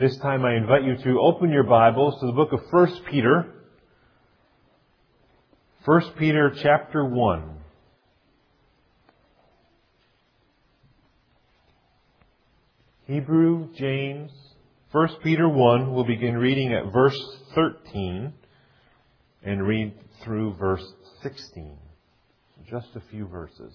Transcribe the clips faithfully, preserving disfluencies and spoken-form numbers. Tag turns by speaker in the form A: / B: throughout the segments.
A: This time I invite you to open your Bibles to the book of First Peter. First Peter chapter one. Hebrew, James, First Peter one, we'll begin reading at verse thirteen and read through verse sixteen. Just a few verses.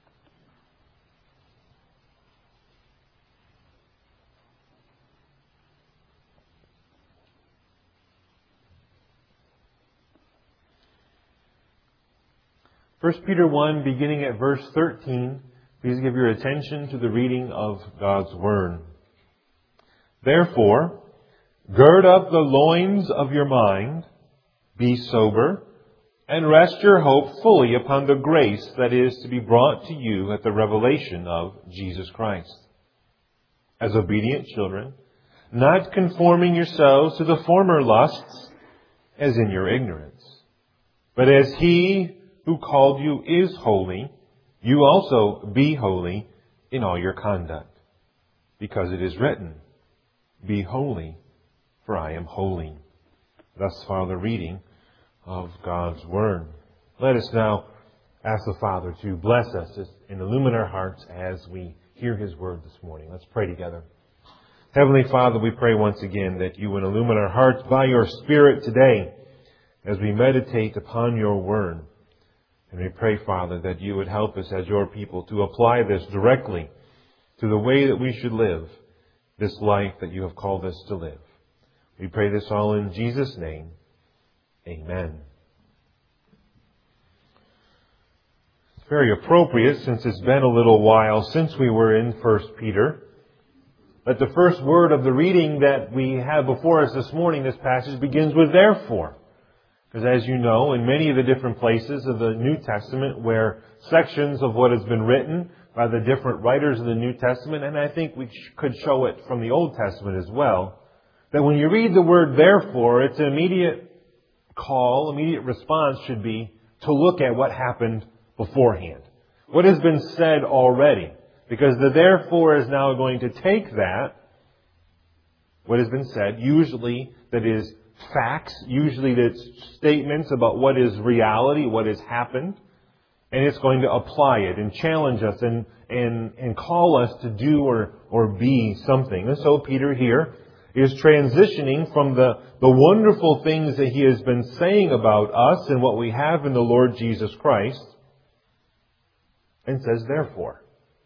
A: First Peter one, beginning at verse thirteen, please give your attention to the reading of God's Word. Therefore, gird up the loins of your mind, be sober, and rest your hope fully upon the grace that is to be brought to you at the revelation of Jesus Christ. As obedient children, not conforming yourselves to the former lusts, as in your ignorance, but as He who called you is holy, you also be holy in all your conduct. Because it is written, be holy, for I am holy. Thus far the reading of God's Word. Let us now ask the Father to bless us and illumine our hearts as we hear His Word this morning. Let's pray together. Heavenly Father, we pray once again that you would illumine our hearts by your Spirit today as we meditate upon your Word. And we pray, Father, that you would help us as your people to apply this directly to the way that we should live this life that you have called us to live. We pray this all in Jesus' name. Amen. It's very appropriate, since it's been a little while since we were in First Peter, that the first word of the reading that we have before us this morning, this passage, begins with therefore. Because as you know, in many of the different places of the New Testament where sections of what has been written by the different writers of the New Testament, and I think we could show it from the Old Testament as well, that when you read the word therefore, its immediate call, immediate response should be to look at what happened beforehand. What has been said already. Because the therefore is now going to take that, what has been said, usually that is facts, usually that's statements about what is reality, what has happened, and it's going to apply it and challenge us and and and call us to do or or be something. And so Peter here is transitioning from the, the wonderful things that he has been saying about us and what we have in the Lord Jesus Christ, and says therefore.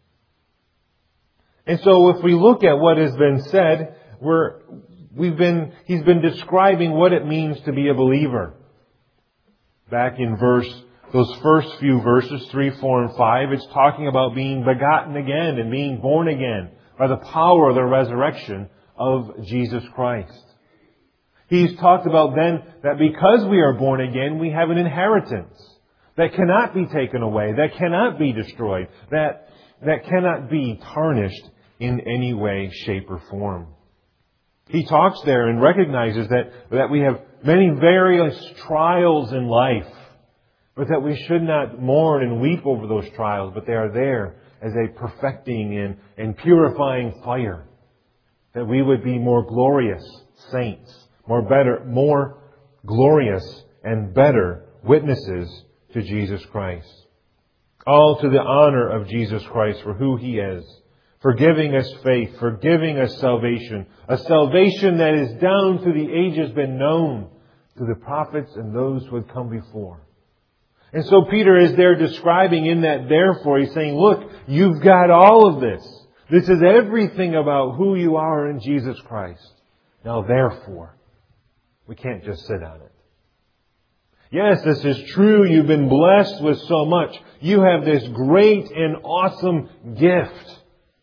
A: And so if we look at what has been said, we're We've been, he's been describing what it means to be a believer. Back in verse, those first few verses, three, four, and five, it's talking about being begotten again and being born again by the power of the resurrection of Jesus Christ. He's talked about then that because we are born again, we have an inheritance that cannot be taken away, that cannot be destroyed, that, that cannot be tarnished in any way, shape, or form. He talks there and recognizes that, that we have many various trials in life, but that we should not mourn and weep over those trials, but they are there as a perfecting and, and purifying fire, that we would be more glorious saints, more better, more glorious and better witnesses to Jesus Christ. All to the honor of Jesus Christ for who He is. For giving us faith, for giving us salvation. A salvation that is down through the ages been known to the prophets and those who had come before. And so Peter is there describing in that therefore, he's saying, look, you've got all of this. This is everything about who you are in Jesus Christ. Now therefore, we can't just sit on it. Yes, this is true. You've been blessed with so much. You have this great and awesome gift.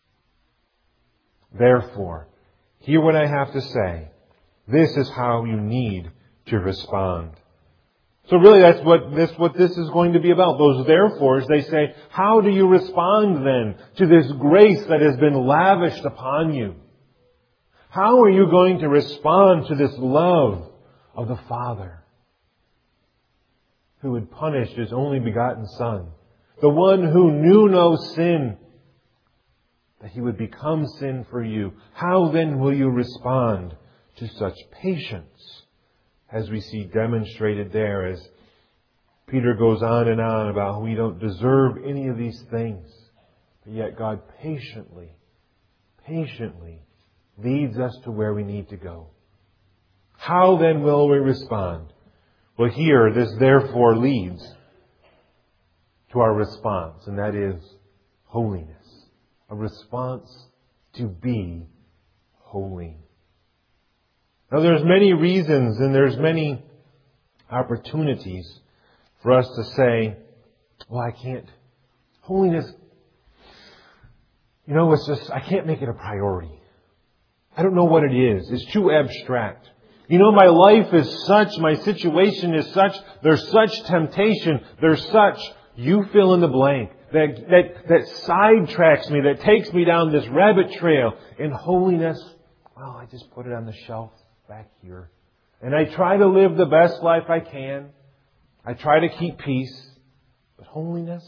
A: Therefore, hear what I have to say. This is how you need to respond. So really that's what this, what this is going to be about. Those therefores, they say, how do you respond then to this grace that has been lavished upon you? How are you going to respond to this love of the Father who had punished His only begotten Son, the one who knew no sin, that He would become sin for you. How then will you respond to such patience, as we see demonstrated there as Peter goes on and on about how we don't deserve any of these things, but yet God patiently, patiently leads us to where we need to go. How then will we respond? Well, here, this therefore leads to our response, and that is holiness. A response to be holy. Now, there's many reasons and there's many opportunities for us to say, well, I can't. Holiness, you know, it's just, I can't make it a priority. I don't know what it is. It's too abstract. You know, my life is such, my situation is such, there's such temptation, there's such, you fill in the blank, that, that, that sidetracks me, that takes me down this rabbit trail. In holiness, well, I just put it on the shelf back here. And I try to live the best life I can. I try to keep peace. But holiness?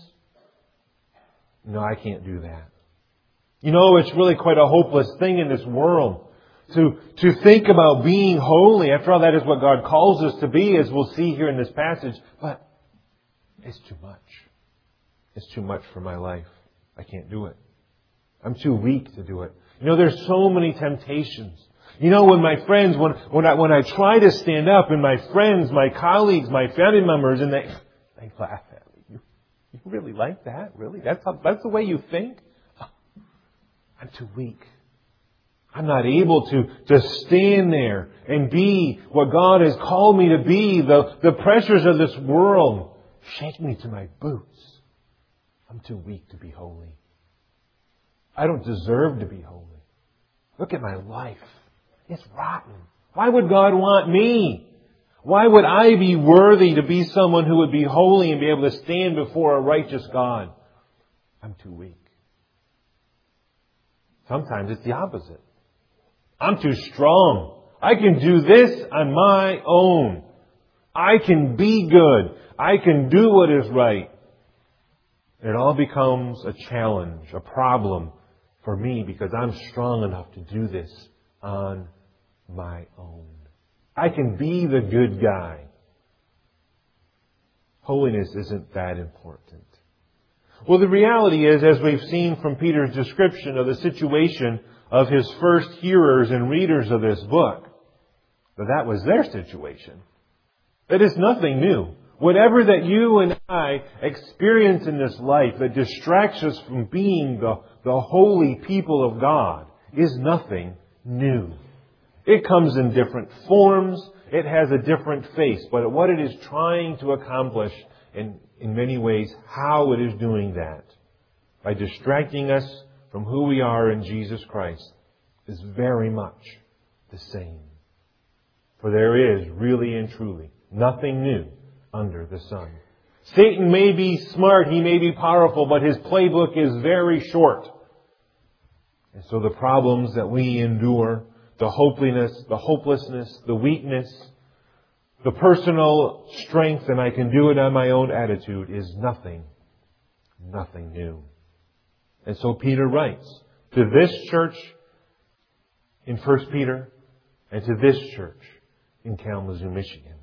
A: No, I can't do that. You know, it's really quite a hopeless thing in this world. To, to think about being holy. After all, that is what God calls us to be, as we'll see here in this passage. But it's too much. It's too much for my life. I can't do it. I'm too weak to do it. You know, there's so many temptations. You know, when my friends, when, when I, when I try to stand up, and my friends, my colleagues, my family members, and they, they laugh at me. You, you really like that? Really? That's how, that's the way you think? Oh, I'm too weak. I'm not able to, to stand there and be what God has called me to be. The, the pressures of this world shake me to my boots. I'm too weak to be holy. I don't deserve to be holy. Look at my life. It's rotten. Why would God want me? Why would I be worthy to be someone who would be holy and be able to stand before a righteous God? I'm too weak. Sometimes it's the opposite. I'm too strong. I can do this on my own. I can be good. I can do what is right. It all becomes a challenge, a problem for me because I'm strong enough to do this on my own. I can be the good guy. Holiness isn't that important. Well, the reality is, as we've seen from Peter's description of the situation of his first hearers and readers of this book, that that was their situation. That is nothing new. Whatever that you and I experience in this life that distracts us from being the, the holy people of God is nothing new. It comes in different forms. It has a different face. But what it is trying to accomplish, in, in many ways, how it is doing that, by distracting us from who we are in Jesus Christ, is very much the same. For there is really and truly nothing new under the sun. Satan may be smart, he may be powerful, but his playbook is very short. And so the problems that we endure, the hopelessness, the hopelessness, the weakness, the personal strength, and I can do it on my own attitude, is nothing, nothing new. And so Peter writes to this church in First Peter and to this church in Kalamazoo, Michigan.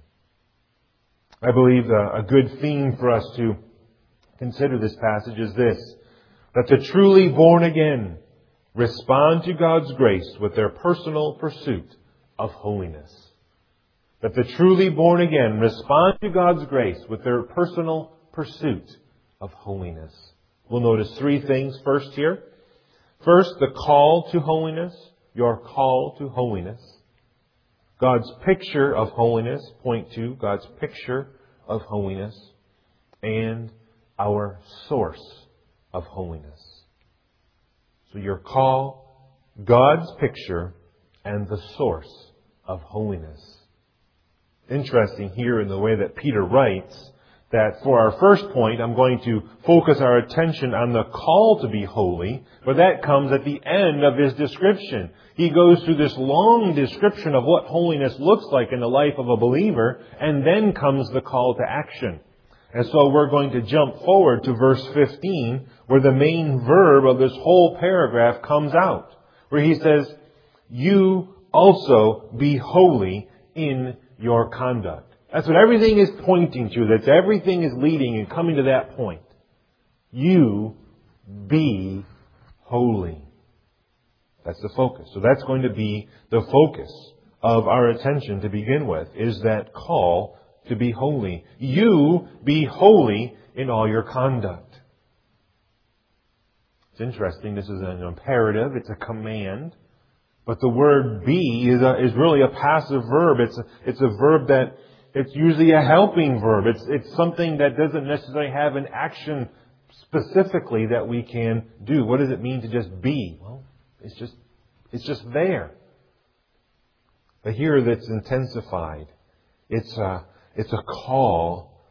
A: I believe a good theme for us to consider this passage is this: that the truly born again respond to God's grace with their personal pursuit of holiness. That the truly born again respond to God's grace with their personal pursuit of holiness. We'll notice three things first here. First, the call to holiness. Your call to holiness. God's picture of holiness. Point two, God's picture of holiness. And our source of holiness. So your call, God's picture, and the source of holiness. Interesting here in the way that Peter writes that for our first point, I'm going to focus our attention on the call to be holy, but that comes at the end of his description. He goes through this long description of what holiness looks like in the life of a believer, and then comes the call to action. And so we're going to jump forward to verse fifteen, where the main verb of this whole paragraph comes out, where he says, you also be holy in your conduct. That's what everything is pointing to. That's everything is leading and coming to that point. You be holy. That's the focus. So that's going to be the focus of our attention to begin with, is that call to be holy. You be holy in all your conduct. It's interesting. This is an imperative. It's a command. But the word be is, a, is really a passive verb. It's a, it's a verb that it's usually a helping verb. It's, it's something that doesn't necessarily have an action specifically that we can do. What does it mean to just be? Well, it's just, it's just there. But here that's intensified. It's a, it's a call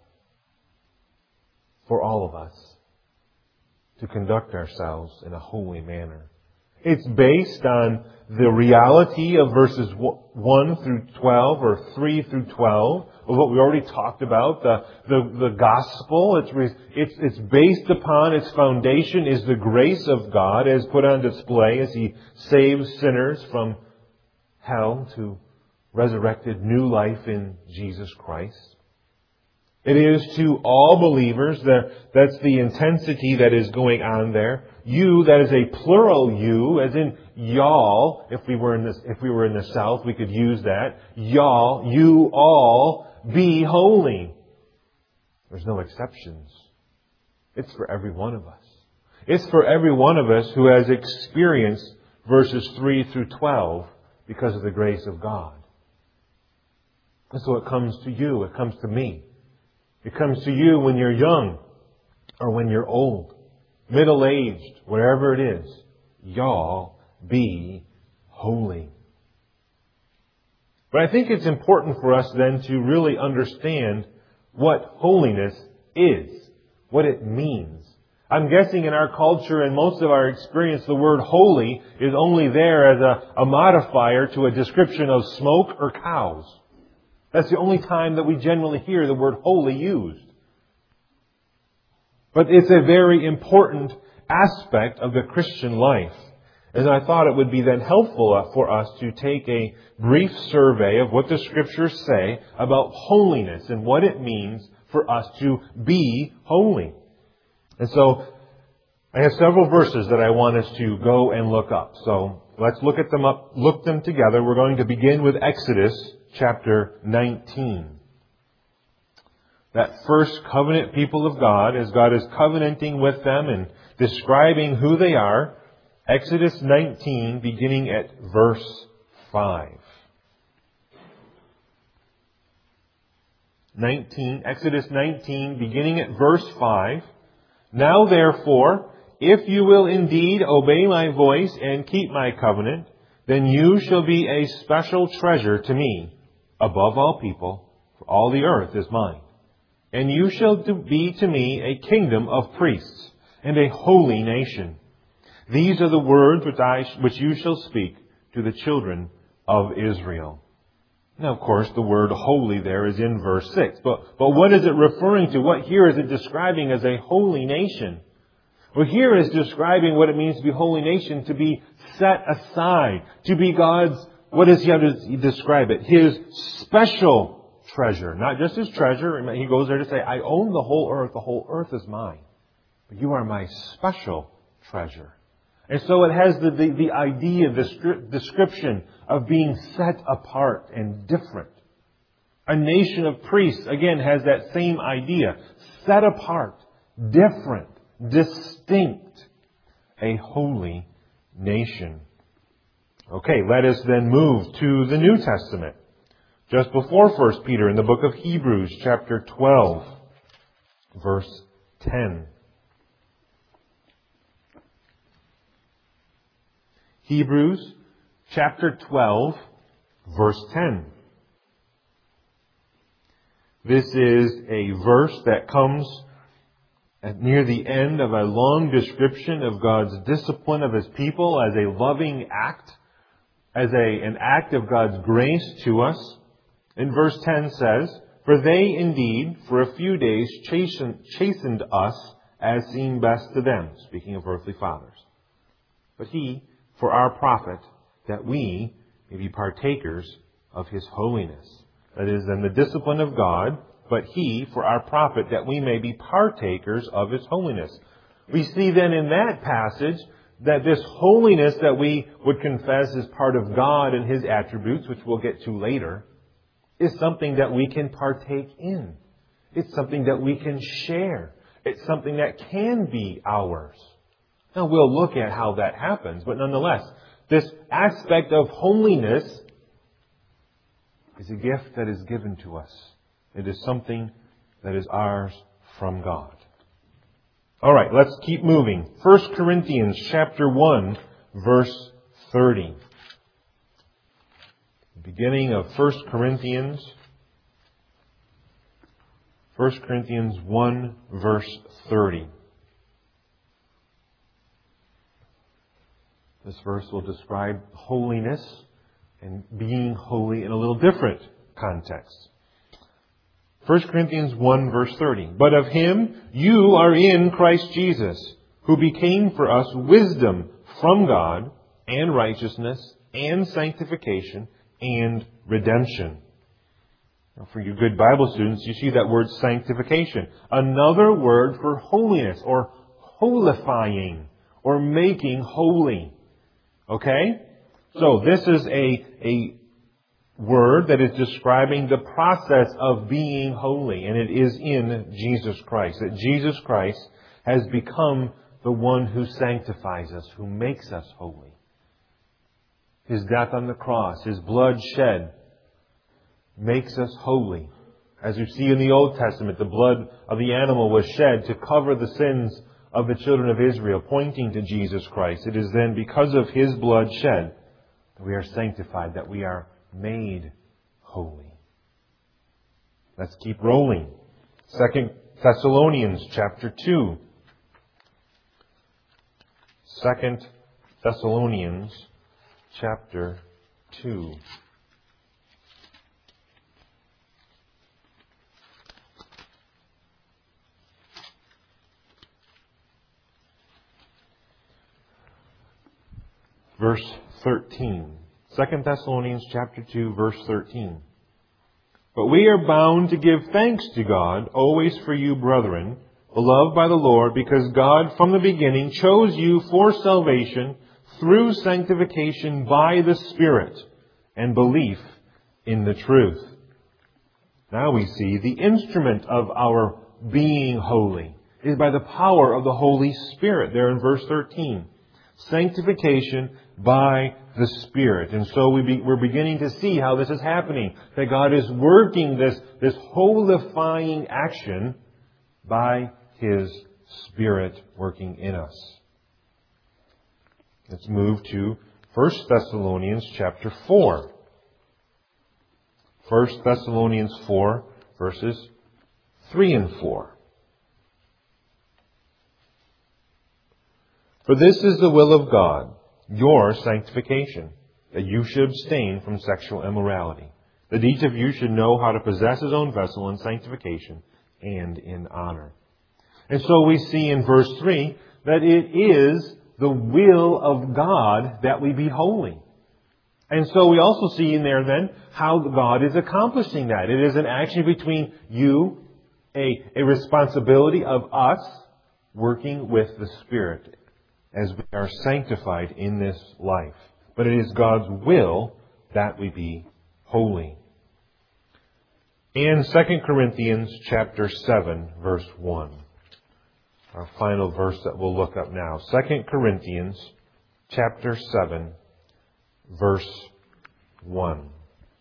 A: for all of us to conduct ourselves in a holy manner. It's based on the reality of verses one through twelve, or three through twelve, of what we already talked about, the, the, the gospel. It's, it's, it's based upon, its foundation is the grace of God as put on display as He saves sinners from hell to resurrected new life in Jesus Christ. It is to all believers. That's the intensity that is going on there. You, that is a plural you, as in y'all. If we were in this, if we were in the South, we could use that. Y'all, you all be holy. There's no exceptions. It's for every one of us. It's for every one of us who has experienced verses three through twelve because of the grace of God. And so it comes to you. It comes to me. It comes to you when you're young or when you're old, middle-aged, wherever it is. Y'all be holy. But I think it's important for us then to really understand what holiness is, what it means. I'm guessing in our culture and most of our experience, the word holy is only there as a, a modifier to a description of smoke or cows. That's the only time that we generally hear the word holy used. But it's a very important aspect of the Christian life. And I thought it would be then helpful for us to take a brief survey of what the Scriptures say about holiness and what it means for us to be holy. And so I have several verses that I want us to go and look up. So let's look at them up, look them together. We're going to begin with Exodus chapter nineteen. That first covenant people of God, as God is covenanting with them and describing who they are. Exodus nineteen, beginning at verse five. nineteen, Exodus nineteen, beginning at verse five. Now therefore, if you will indeed obey my voice and keep my covenant, then you shall be a special treasure to me above all people, for all the earth is mine. And you shall be to me a kingdom of priests and a holy nation. These are the words which I, which you shall speak to the children of Israel. Now, of course, the word holy there is in verse six. But, but what is it referring to? What here is it describing as a holy nation? Well, here is describing what it means to be a holy nation, to be set aside, to be God's, what does he have to describe it? His special treasure. Not just His treasure. He goes there to say, I own the whole earth. The whole earth is mine. But you are my special treasure. And so it has the, the, the idea, the description of being set apart and different. A nation of priests, again, has that same idea. Set apart, different, distinct. A holy nation. Okay, let us then move to the New Testament. Just before First Peter, in the book of Hebrews, chapter twelve, verse ten. Hebrews chapter twelve, verse ten. This is a verse that comes at near the end of a long description of God's discipline of His people as a loving act, as a, an act of God's grace to us. And verse ten says, For they indeed, for a few days, chastened, chastened us as seemed best to them, speaking of earthly fathers. But He, for our profit, that we may be partakers of His holiness. That is, then the discipline of God, but He, for our profit, that we may be partakers of His holiness. We see then in that passage that this holiness that we would confess is part of God and His attributes, which we'll get to later, is something that we can partake in. It's something that we can share. It's something that can be ours. Now we'll look at how that happens, but nonetheless, this aspect of holiness is a gift that is given to us. It is something that is ours from God. All right, let's keep moving. First Corinthians chapter one, verse thirty. The beginning of First Corinthians. First Corinthians one, verse thirty. This verse will describe holiness and being holy in a little different context. First Corinthians one, verse thirty. But of Him you are in Christ Jesus, who became for us wisdom from God, and righteousness, and sanctification, and redemption. Now, for you good Bible students, you see that word sanctification. Another word for holiness, or holifying, or making holy. Okay? So this is a, a word that is describing the process of being holy, and it is in Jesus Christ. That Jesus Christ has become the one who sanctifies us, who makes us holy. His death on the cross, His blood shed, makes us holy. As you see in the Old Testament, the blood of the animal was shed to cover the sins of the children of Israel, pointing to Jesus Christ. It is then because of His blood shed that we are sanctified, that we are made holy. Let's keep rolling. Second Thessalonians chapter two. Second Thessalonians chapter two. Verse thirteen. Second Thessalonians chapter two, verse thirteen. But we are bound to give thanks to God always for you, brethren, beloved by the Lord, because God from the beginning chose you for salvation through sanctification by the Spirit and belief in the truth. Now we see the instrument of our being holy is by the power of the Holy Spirit, there in verse thirteen. Sanctification by the Spirit. And so we be, we're beginning to see how this is happening. That God is working this, this holifying action by His Spirit working in us. Let's move to First Thessalonians chapter four. First Thessalonians four, verses three and four. For this is the will of God, your sanctification, that you should abstain from sexual immorality, that each of you should know how to possess his own vessel in sanctification and in honor. And so we see in verse three that it is the will of God that we be holy. And so we also see in there then how God is accomplishing that. It is an action between you, a, a responsibility of us working with the Spirit as we are sanctified in this life. But it is God's will that we be holy. In Second Corinthians chapter seven, verse one. Our final verse that we'll look up now. Second Corinthians chapter seven, verse one.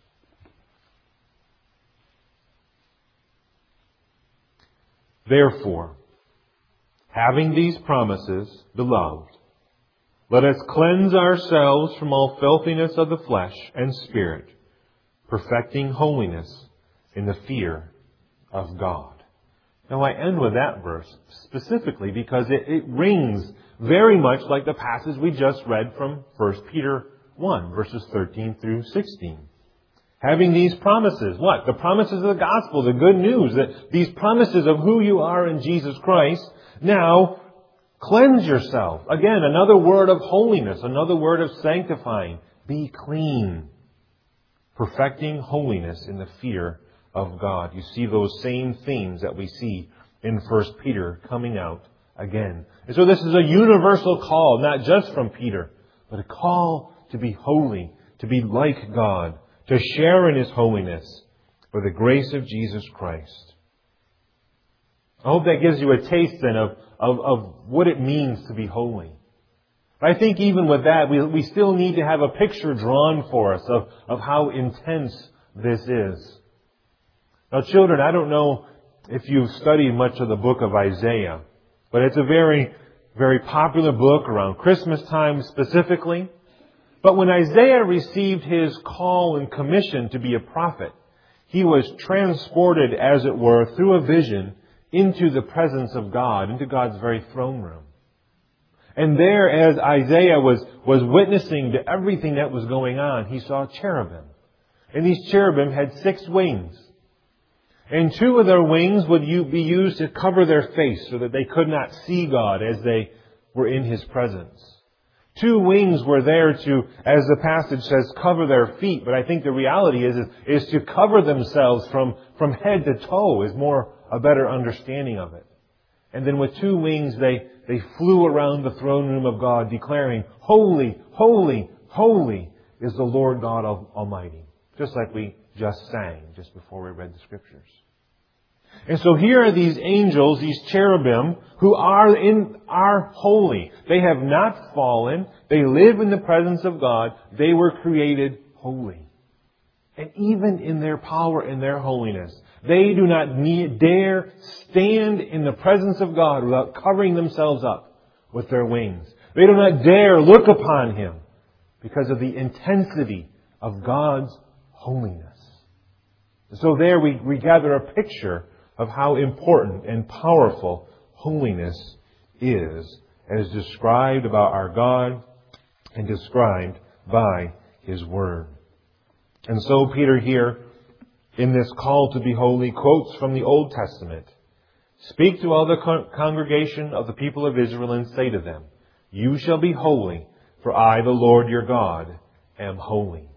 A: Therefore, having these promises, beloved, let us cleanse ourselves from all filthiness of the flesh and spirit, perfecting holiness in the fear of God. Now I end with that verse specifically because it, it rings very much like the passage we just read from First Peter one, verses thirteen through sixteen. Having these promises. What? The promises of the gospel, the good news, that these promises of who you are in Jesus Christ. Now, cleanse yourself. Again, another word of holiness, another word of sanctifying. Be clean. Perfecting holiness in the fear of God. You see those same themes that we see in First Peter coming out again. And so this is a universal call, not just from Peter, but a call to be holy, to be like God, to share in His holiness for the grace of Jesus Christ. I hope that gives you a taste then of, of, of what it means to be holy. But I think even with that, we, we still need to have a picture drawn for us of, of how intense this is. Now children, I don't know if you've studied much of the book of Isaiah, but it's a very, very popular book around Christmas time specifically. But when Isaiah received his call and commission to be a prophet, he was transported, as it were, through a vision into the presence of God, into God's very throne room. And there, as Isaiah was, was witnessing to everything that was going on, he saw cherubim. And these cherubim had six wings. And two of their wings would be used to cover their face so that they could not see God as they were in His presence. Two wings were there to, as the passage says, cover their feet. But I think the reality is, is, is to cover themselves from, from head to toe is more a better understanding of it. And then with two wings, they, they flew around the throne room of God, declaring, "Holy, holy, holy is the Lord God Almighty." Just like we just sang just before we read the Scriptures. And so here are these angels, these cherubim, who are in are holy. They have not fallen. They live in the presence of God. They were created holy. And even in their power and their holiness, they do not need, dare stand in the presence of God without covering themselves up with their wings. They do not dare look upon Him because of the intensity of God's holiness. So there we, we gather a picture of how important and powerful holiness is, as described about our God and described by His Word. And so Peter here, in this call to be holy, quotes from the Old Testament. "Speak to all the con- congregation of the people of Israel and say to them, you shall be holy, for I, the Lord your God, am holy."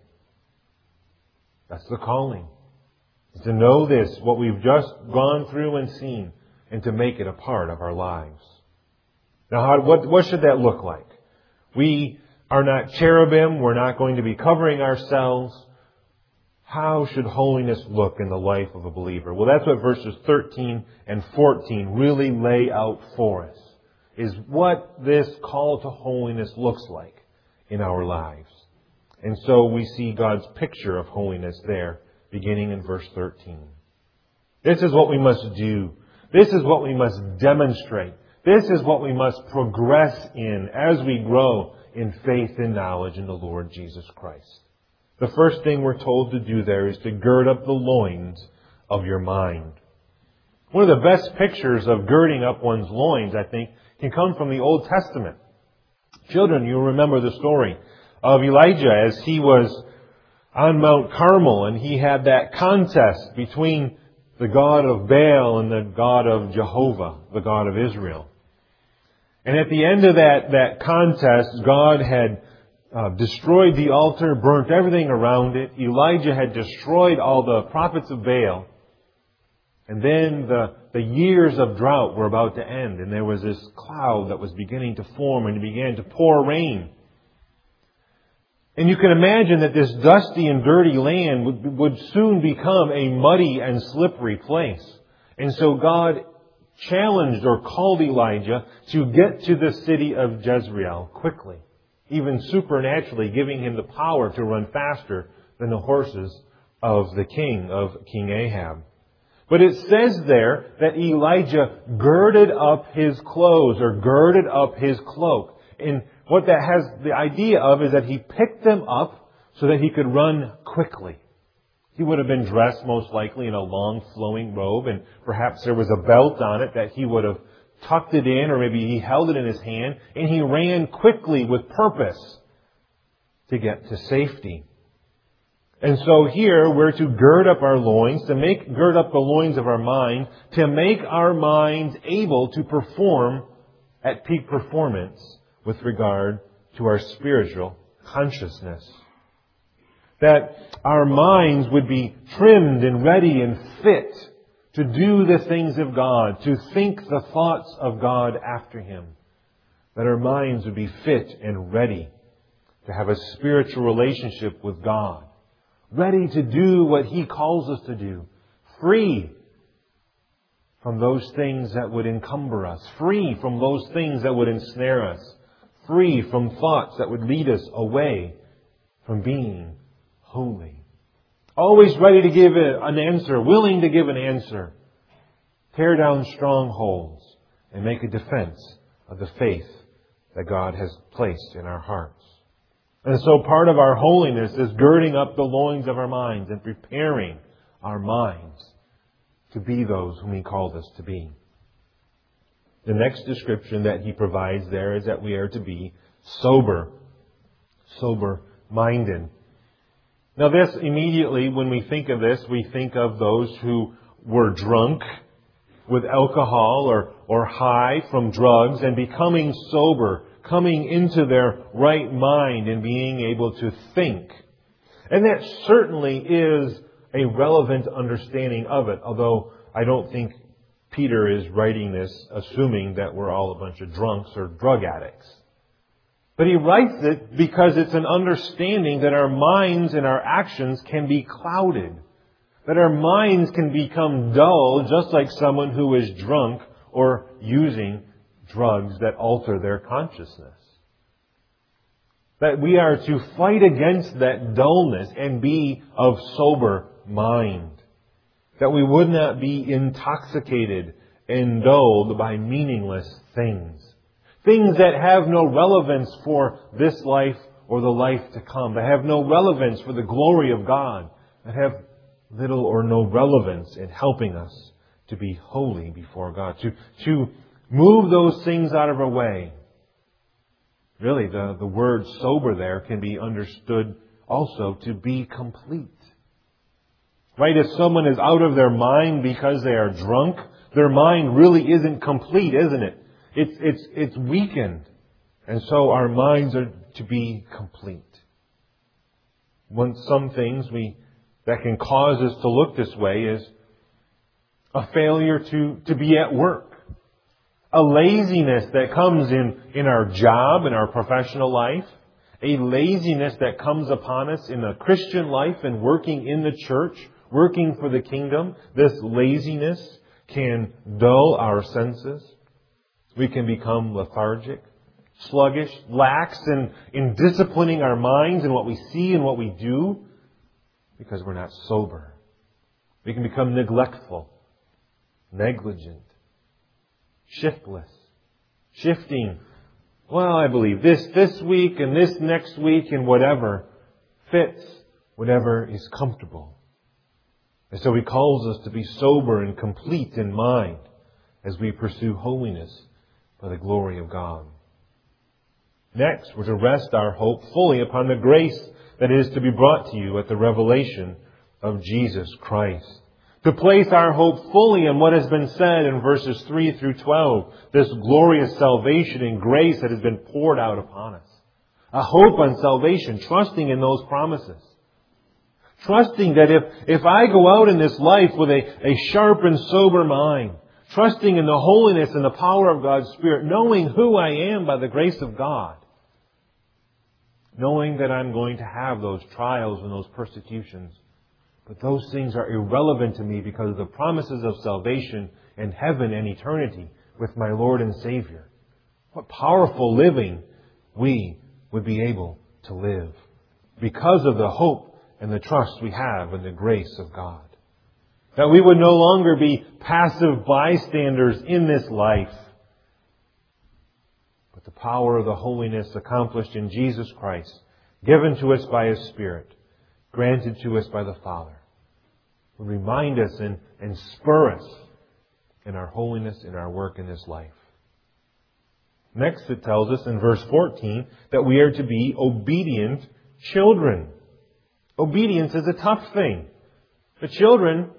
A: That's the calling. Is to know this, what we've just gone through and seen, and to make it a part of our lives. Now, how, what, what should that look like? We are not cherubim. We're not going to be covering ourselves. How should holiness look in the life of a believer? Well, that's what verses thirteen and fourteen really lay out for us, is what this call to holiness looks like in our lives. And so we see God's picture of holiness there, beginning in verse thirteen. This is what we must do. This is what we must demonstrate. This is what we must progress in as we grow in faith and knowledge in the Lord Jesus Christ. The first thing we're told to do there is to gird up the loins of your mind. One of the best pictures of girding up one's loins, I think, can come from the Old Testament. Children, you'll remember the story of Elijah as he was on Mount Carmel and he had that contest between the God of Baal and the God of Jehovah, the God of Israel. And at the end of that, that contest, God had uh, destroyed the altar, burnt everything around it. Elijah had destroyed all the prophets of Baal. And then the, the years of drought were about to end. And there was this cloud that was beginning to form and it began to pour rain. And you can imagine that this dusty and dirty land would, would soon become a muddy and slippery place. And so God challenged or called Elijah to get to the city of Jezreel quickly, even supernaturally giving him the power to run faster than the horses of the king, of King Ahab. But it says there that Elijah girded up his clothes or girded up his cloak. And what that has the idea of is that he picked them up so that he could run quickly. He would have been dressed most likely in a long flowing robe, and perhaps there was a belt on it that he would have tucked it in, or maybe he held it in his hand, and he ran quickly with purpose to get to safety. And so here we're to gird up our loins, to make gird up the loins of our mind, to make our minds able to perform at peak performance with regard to our spiritual consciousness. That our minds would be trimmed and ready and fit to do the things of God, to think the thoughts of God after Him. That our minds would be fit and ready to have a spiritual relationship with God. Ready to do what He calls us to do. Free from those things that would encumber us. Free from those things that would ensnare us. Free from thoughts that would lead us away from being holy. Always ready to give an answer. Willing to give an answer. Tear down strongholds and make a defense of the faith that God has placed in our hearts. And so part of our holiness is girding up the loins of our minds and preparing our minds to be those whom He called us to be. The next description that He provides there is that we are to be sober. Sober-minded. Now this, immediately, when we think of this, we think of those who were drunk with alcohol or, or high from drugs and becoming sober, coming into their right mind and being able to think. And that certainly is a relevant understanding of it, although I don't think Peter is writing this assuming that we're all a bunch of drunks or drug addicts. But he writes it because it's an understanding that our minds and our actions can be clouded. That our minds can become dull just like someone who is drunk or using drugs that alter their consciousness. That we are to fight against that dullness and be of sober mind. That we would not be intoxicated and dulled by meaningless things. Things that have no relevance for this life or the life to come. That have no relevance for the glory of God. That have little or no relevance in helping us to be holy before God. To, to move those things out of our way. Really, the, the word sober there can be understood also to be complete. Right? If someone is out of their mind because they are drunk, their mind really isn't complete, isn't it? It's, it's, it's weakened. And so our minds are to be complete. One, some things we, that can cause us to look this way is a failure to, to be at work. A laziness that comes in, in our job, in our professional life. A laziness that comes upon us in the Christian life and working in the church, working for the kingdom. This laziness can dull our senses. We can become lethargic, sluggish, lax in, in disciplining our minds and what we see and what we do because we're not sober. We can become neglectful, negligent, shiftless, shifting. Well, I believe this this week and this next week and whatever fits, whatever is comfortable. And so He calls us to be sober and complete in mind as we pursue holiness for the glory of God. Next, we're to rest our hope fully upon the grace that is to be brought to you at the revelation of Jesus Christ. To place our hope fully in what has been said in verses three through twelve. This glorious salvation and grace that has been poured out upon us. A hope on salvation, trusting in those promises. Trusting that if, if I go out in this life with a, a sharp and sober mind, trusting in the holiness and the power of God's Spirit, knowing who I am by the grace of God, knowing that I'm going to have those trials and those persecutions, but those things are irrelevant to me because of the promises of salvation and heaven and eternity with my Lord and Savior. What powerful living we would be able to live because of the hope and the trust we have in the grace of God. That we would no longer be passive bystanders in this life, but the power of the holiness accomplished in Jesus Christ, given to us by His Spirit, granted to us by the Father, would remind us and, and spur us in our holiness, in our work in this life. Next, it tells us in verse fourteen that we are to be obedient children. obedience is a tough thing. The children,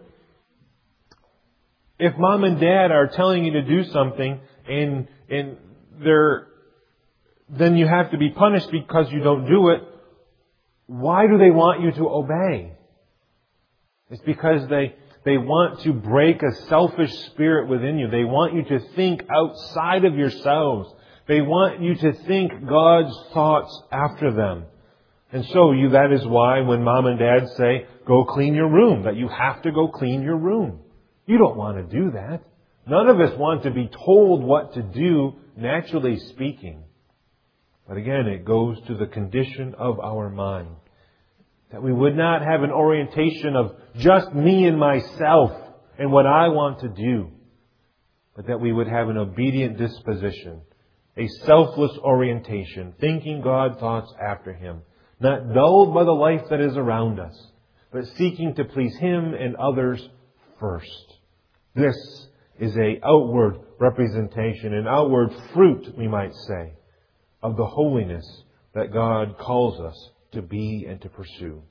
A: if mom and dad are telling you to do something and and they're then you have to be punished because you don't do it, why do they want you to obey? It's because they they want to break a selfish spirit within you. They want you to think outside of yourselves. They want you to think God's thoughts after them. And so you that is why when mom and dad say, go clean your room, that you have to go clean your room. You don't want to do that. None of us want to be told what to do, naturally speaking. But again, it goes to the condition of our mind. That we would not have an orientation of just me and myself and what I want to do. But that we would have an obedient disposition. A selfless orientation. Thinking God's thoughts after Him. Not dulled by the life that is around us. But seeking to please Him and others first. This is an outward representation, an outward fruit, we might say, of the holiness that God calls us to be and to pursue.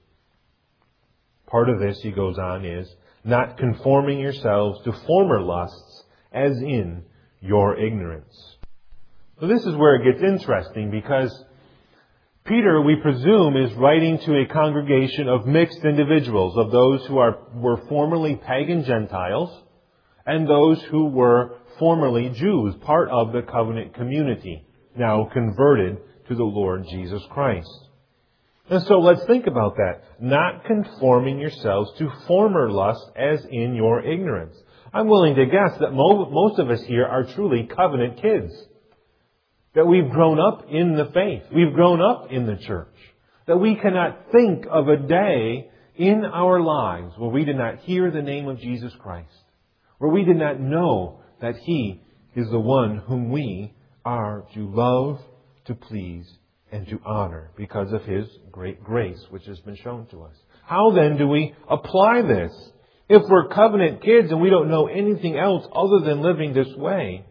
A: Part of this, he goes on, is not conforming yourselves to former lusts, as in your ignorance. So this is where it gets interesting, because Peter, we presume, is writing to a congregation of mixed individuals, of those who are were formerly pagan Gentiles, and those who were formerly Jews, part of the covenant community, now converted to the Lord Jesus Christ. And so let's think about that. Not conforming yourselves to former lusts as in your ignorance. I'm willing to guess that mo- most of us here are truly covenant kids. That we've grown up in the faith. We've grown up in the church. That we cannot think of a day in our lives where we did not hear the name of Jesus Christ. Where we did not know that He is the one whom we are to love, to please, and to honor because of His great grace which has been shown to us. How then do we apply this? If we're covenant kids and we don't know anything else other than living this way,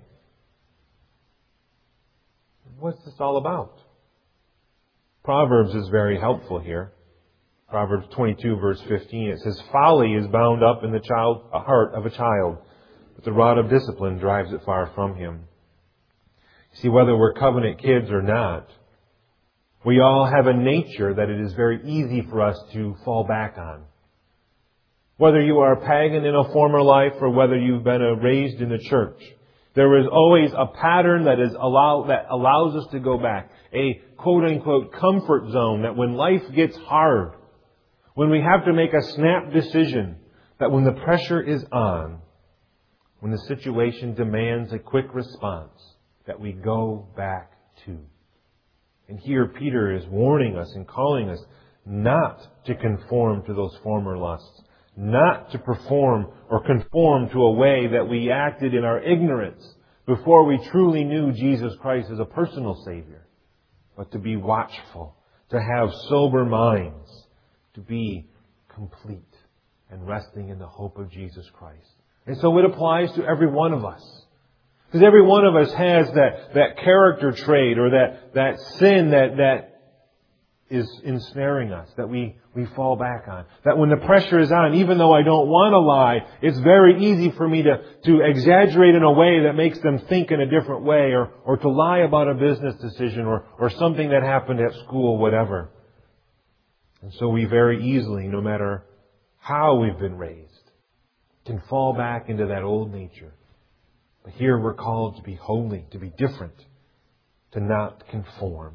A: what's this all about? Proverbs is very helpful here. Proverbs twenty-two verse fifteen, it says, folly is bound up in the child, a heart of a child, but the rod of discipline drives it far from him. See, whether we're covenant kids or not, we all have a nature that it is very easy for us to fall back on. Whether you are a pagan in a former life or whether you've been raised in the church, there is always a pattern that is allow that allows us to go back. A quote-unquote comfort zone that when life gets hard, when we have to make a snap decision, that when the pressure is on, when the situation demands a quick response, that we go back to. And here Peter is warning us and calling us not to conform to those former lusts, not to perform or conform to a way that we acted in our ignorance before we truly knew Jesus Christ as a personal Savior, but to be watchful, to have sober minds, to be complete and resting in the hope of Jesus Christ. And so it applies to every one of us. Because every one of us has that, that character trait or that, that sin that, that is ensnaring us, that we, we fall back on. That when the pressure is on, even though I don't want to lie, it's very easy for me to, to exaggerate in a way that makes them think in a different way, or, or to lie about a business decision or, or something that happened at school, whatever. And so we very easily, no matter how we've been raised, can fall back into that old nature. But here we're called to be holy, to be different, to not conform.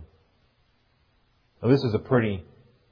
A: Now this is a pretty,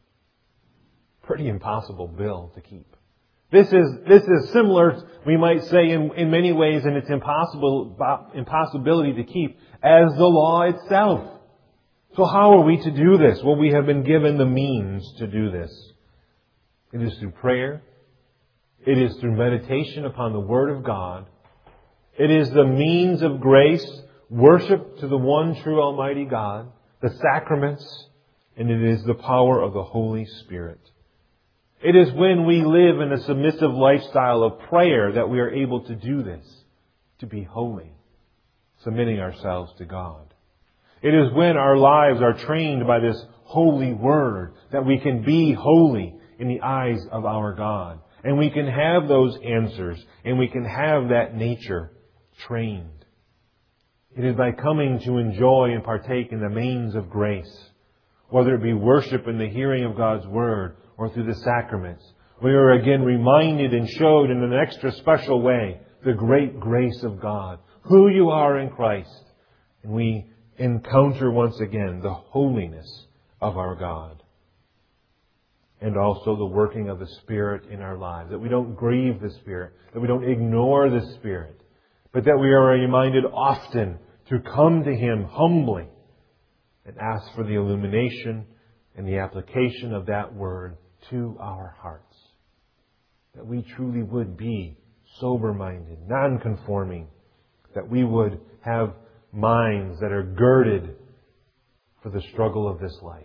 A: pretty impossible bill to keep. This is, this is similar, we might say, in, in many ways in its impossible, impossibility to keep as the law itself. So how are we to do this? Well, we have been given the means to do this. It is through prayer. It is through meditation upon the Word of God. It is the means of grace, worship to the one true Almighty God, the sacraments, and it is the power of the Holy Spirit. It is when we live in a submissive lifestyle of prayer that we are able to do this, to be holy, submitting ourselves to God. It is when our lives are trained by this holy Word that we can be holy in the eyes of our God. And we can have those answers, and we can have that nature trained. It is by coming to enjoy and partake in the means of grace, whether it be worship in the hearing of God's Word or through the sacraments. We are again reminded and showed in an extra special way the great grace of God, who you are in Christ. And we encounter once again the holiness of our God. And also the working of the Spirit in our lives. That we don't grieve the Spirit. That we don't ignore the Spirit. But that we are reminded often to come to Him humbly and ask for the illumination and the application of that Word to our hearts. That we truly would be sober-minded, non-conforming. That we would have minds that are girded for the struggle of this life.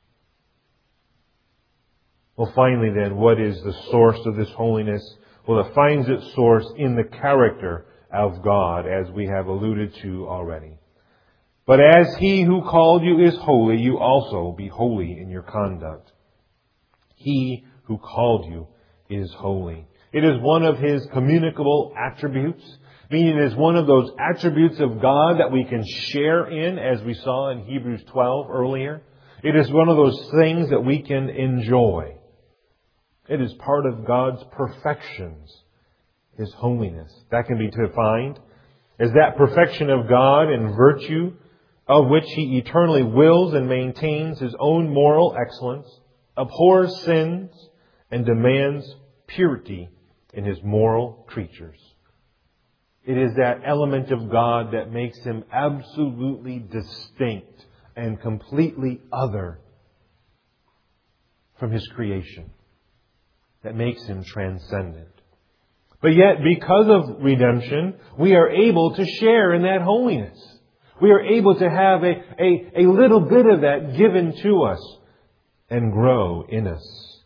A: Well, finally then, what is the source of this holiness? Well, it finds its source in the character of God, as we have alluded to already. But as He who called you is holy, you also be holy in your conduct. He who called you is holy. It is one of His communicable attributes, meaning it is one of those attributes of God that we can share in, as we saw in Hebrews twelve earlier. It is one of those things that we can enjoy. It is part of God's perfections, His holiness. That can be defined as that perfection of God in virtue of which He eternally wills and maintains His own moral excellence, abhors sins, and demands purity in His moral creatures. It is that element of God that makes Him absolutely distinct and completely other from His creation. That makes Him transcendent. But yet, because of redemption, we are able to share in that holiness. We are able to have a, a, a little bit of that given to us and grow in us.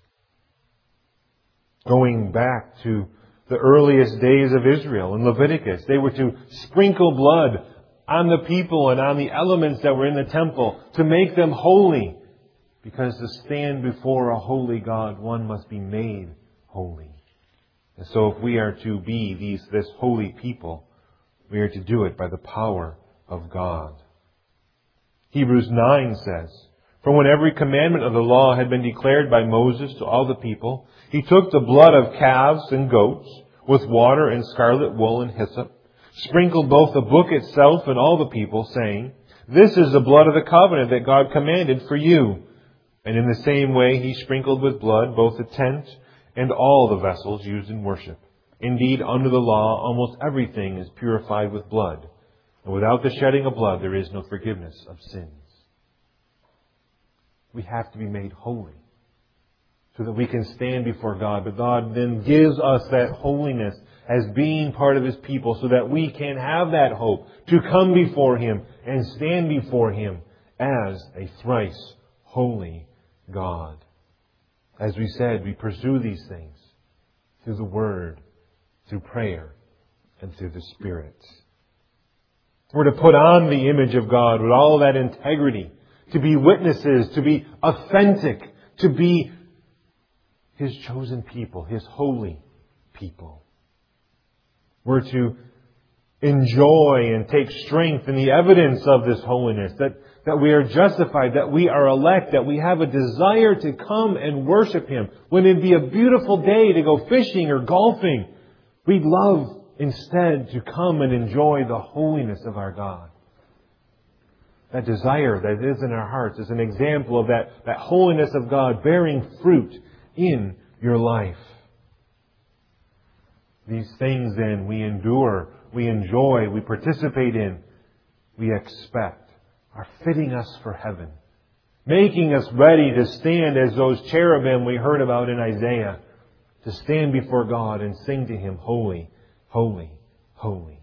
A: Going back to the earliest days of Israel in Leviticus, they were to sprinkle blood on the people and on the elements that were in the temple to make them holy. Because to stand before a holy God, one must be made holy. And so if we are to be these this holy people, we are to do it by the power of God. Hebrews nine says, "For when every commandment of the law had been declared by Moses to all the people, he took the blood of calves and goats with water and scarlet wool and hyssop, sprinkled both the book itself and all the people, saying, 'This is the blood of the covenant that God commanded for you.' And in the same way he sprinkled with blood both the tent and all the vessels used in worship. Indeed, under the law, almost everything is purified with blood. And without the shedding of blood, there is no forgiveness of sins." We have to be made holy so that we can stand before God. But God then gives us that holiness as being part of His people so that we can have that hope to come before Him and stand before Him as a thrice holy God. As we said, we pursue these things through the Word, through prayer, and through the Spirit. We're to put on the image of God with all that integrity, to be witnesses, to be authentic, to be His chosen people, His holy people. We're to enjoy and take strength in the evidence of this holiness, that, that we are justified, that we are elect, that we have a desire to come and worship Him. When it'd be a beautiful day to go fishing or golfing, we'd love instead to come and enjoy the holiness of our God. That desire that is in our hearts is an example of that, that holiness of God bearing fruit in your life. These things then we endure, we enjoy, we participate in, we expect, are fitting us for heaven. Making us ready to stand as those cherubim we heard about in Isaiah, to stand before God and sing to Him, "Holy, holy, holy."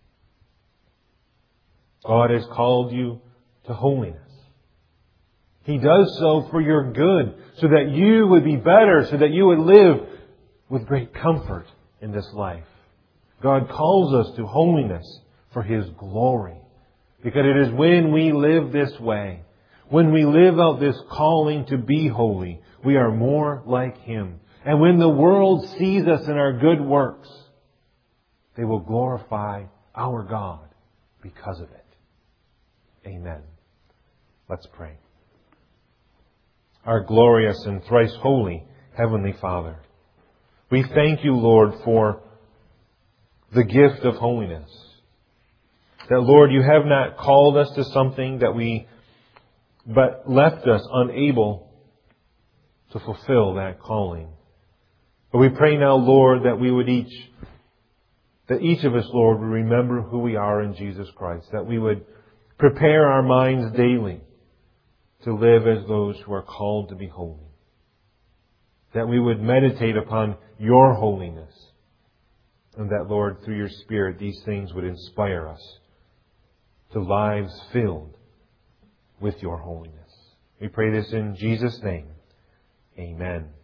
A: God has called you to holiness. He does so for your good, so that you would be better, so that you would live with great comfort in this life. God calls us to holiness for His glory. Because it is when we live this way, when we live out this calling to be holy, we are more like Him. And when the world sees us in our good works, they will glorify our God because of it. Amen. Let's pray. Our glorious and thrice holy Heavenly Father, we thank you, Lord, for the gift of holiness. That, Lord, you have not called us to something that we, but left us unable to fulfill that calling. But we pray now, Lord, that we would each, that each of us, Lord, would remember who we are in Jesus Christ. That we would prepare our minds daily to live as those who are called to be holy. That we would meditate upon your holiness. And that, Lord, through your Spirit, these things would inspire us to lives filled with your holiness. We pray this in Jesus' name. Amen.